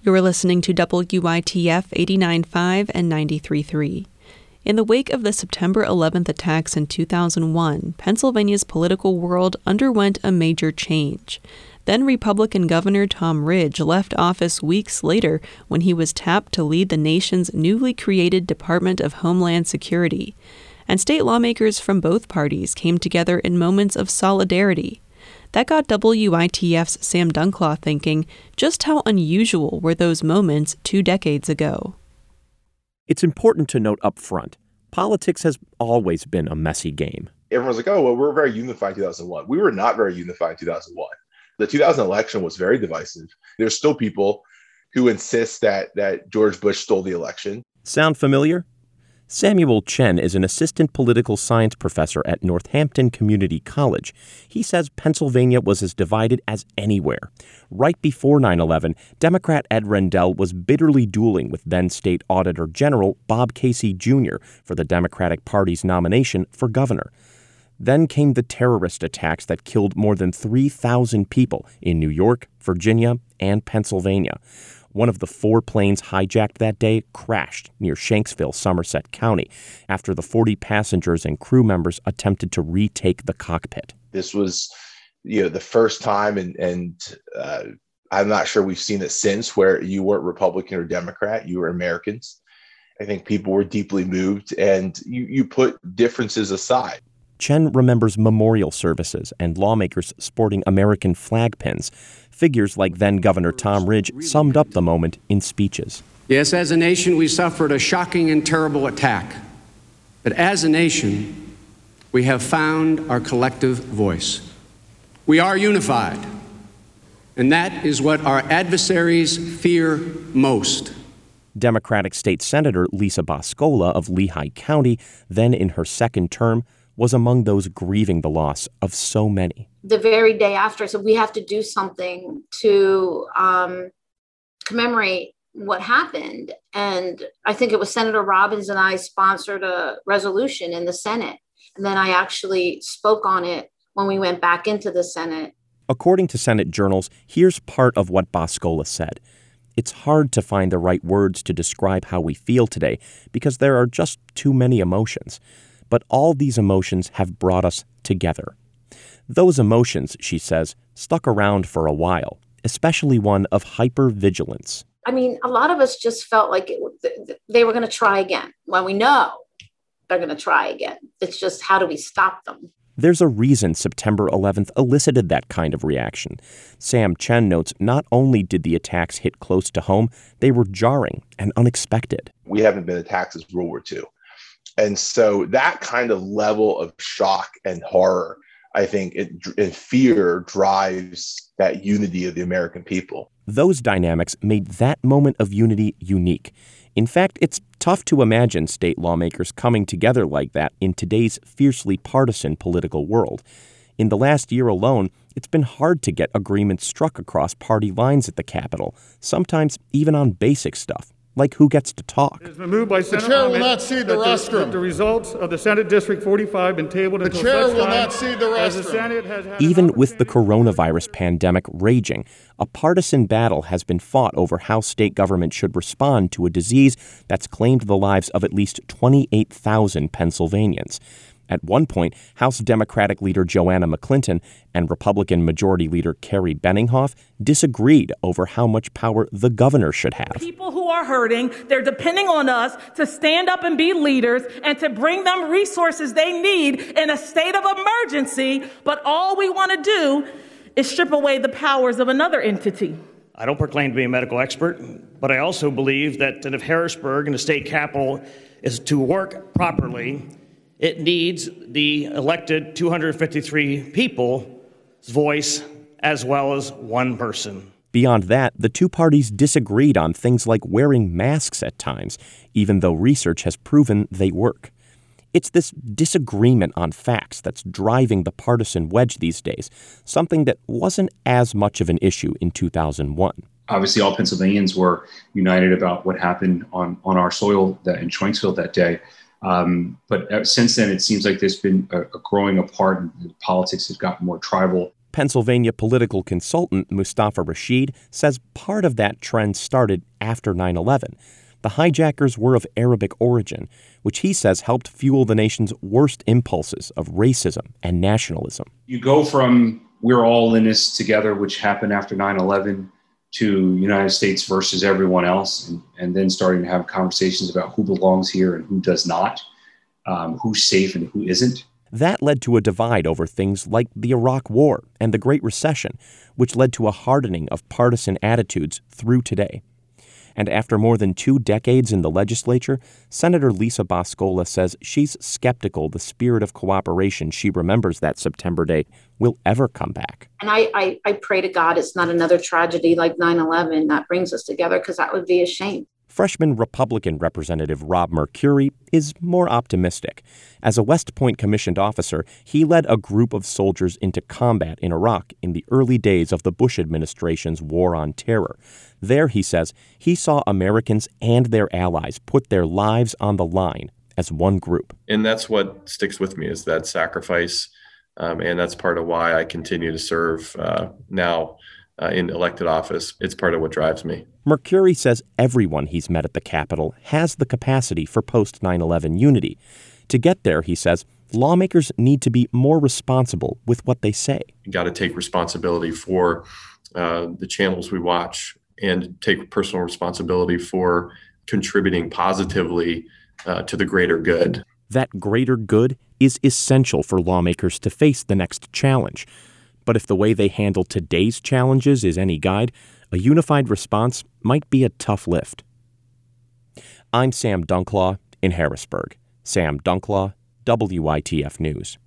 You're listening to WITF 89.5 and 93.3. In the wake of the September 11th attacks in 2001, Pennsylvania's political world underwent a major change. Then Republican Governor Tom Ridge left office weeks later when he was tapped to lead the nation's newly created Department of Homeland Security. And state lawmakers from both parties came together in moments of solidarity. That got WITF's Sam Dunclaw thinking just how unusual were those moments 2 decades ago. It's important to note up front, politics has always been a messy game. Everyone's like, oh, well, we're very unified in 2001. We were not very unified in 2001. The 2000 election was very divisive. There's still people who insist that George Bush stole the election. Sound familiar? Samuel Chen is an assistant political science professor at Northampton Community College. He says Pennsylvania was as divided as anywhere. Right before 9/11, Democrat Ed Rendell was bitterly dueling with then State Auditor General Bob Casey Jr. for the Democratic Party's nomination for governor. Then came the terrorist attacks that killed more than 3,000 people in New York, Virginia, and Pennsylvania. One of the 4 planes hijacked that day crashed near Shanksville, Somerset County, after the 40 passengers and crew members attempted to retake the cockpit. This was, the first time, and I'm not sure we've seen it since, where you weren't Republican or Democrat, you were Americans. I think people were deeply moved, and you put differences aside. Chen remembers memorial services and lawmakers sporting American flag pins. Figures like then-Governor Tom Ridge summed up the moment in speeches. Yes, as a nation, we suffered a shocking and terrible attack. But as a nation, we have found our collective voice. We are unified. And that is what our adversaries fear most. Democratic State Senator Lisa Boscola of Lehigh County, then in her second term, was among those grieving the loss of so many. The very day after, I said, we have to do something to commemorate what happened. And I think it was Senator Robbins and I sponsored a resolution in the Senate. And then I actually spoke on it when we went back into the Senate. According to Senate journals, here's part of what Boscola said. It's hard to find the right words to describe how we feel today because there are just too many emotions. But all these emotions have brought us together. Those emotions, she says, stuck around for a while, especially one of hypervigilance. I mean, a lot of us just felt like they were going to try again. Well, we know they're going to try again. It's just, how do we stop them? There's a reason September 11th elicited that kind of reaction. Sam Chen notes not only did the attacks hit close to home, they were jarring and unexpected. We haven't been attacked since World War II. And so that kind of level of shock and horror, I think, and fear drives that unity of the American people. Those dynamics made that moment of unity unique. In fact, it's tough to imagine state lawmakers coming together like that in today's fiercely partisan political world. In the last year alone, it's been hard to get agreements struck across party lines at the Capitol, sometimes even on basic stuff, like who gets to talk. It has been moved by Senator the chair will not cede the rostrum. That the results of the Senate District 45 been tabled until the chair such will time not cede the as the rostrum. Senate has had Even with the coronavirus pandemic raging, a partisan battle has been fought over how state government should respond to a disease that's claimed the lives of at least 28,000 Pennsylvanians. At one point, House Democratic leader Joanna McClinton and Republican Majority Leader Carrie Benninghoff disagreed over how much power the governor should have. People who are hurting, they're depending on us to stand up and be leaders and to bring them resources they need in a state of emergency. But all we want to do is strip away the powers of another entity. I don't proclaim to be a medical expert, but I also believe that if Harrisburg and the state capitol is to work properly, it needs the elected 253 people's voice as well as one person. Beyond that, the two parties disagreed on things like wearing masks at times, even though research has proven they work. It's this disagreement on facts that's driving the partisan wedge these days, something that wasn't as much of an issue in 2001. Obviously, all Pennsylvanians were united about what happened on our soil in Schwenksville that day. But since then, it seems like there's been a growing apart and politics has gotten more tribal. Pennsylvania political consultant Mustafa Rashid says part of that trend started after 9/11. The hijackers were of Arabic origin, which he says helped fuel the nation's worst impulses of racism and nationalism. You go from we're all in this together, which happened after 9/11, to United States versus everyone else, and then starting to have conversations about who belongs here and who does not, who's safe and who isn't. That led to a divide over things like the Iraq War and the Great Recession, which led to a hardening of partisan attitudes through today. And after more than 2 decades in the legislature, Senator Lisa Boscola says she's skeptical the spirit of cooperation she remembers that September day will ever come back. And I pray to God it's not another tragedy like 9/11 that brings us together, because that would be a shame. Freshman Republican Representative Rob Mercuri is more optimistic. As a West Point commissioned officer, he led a group of soldiers into combat in Iraq in the early days of the Bush administration's war on terror. There, he says, he saw Americans and their allies put their lives on the line as one group. And that's what sticks with me, is that sacrifice. And that's part of why I continue to serve now in elected office. It's part of what drives me. Mercuri says everyone he's met at the Capitol has the capacity for post-9/11 unity. To get there, he says, lawmakers need to be more responsible with what they say. You got to take responsibility for the channels we watch, and take personal responsibility for contributing positively to the greater good. That greater good is essential for lawmakers to face the next challenge. But if the way they handle today's challenges is any guide, a unified response might be a tough lift. I'm Sam Dunklaw in Harrisburg. Sam Dunklaw, WITF News.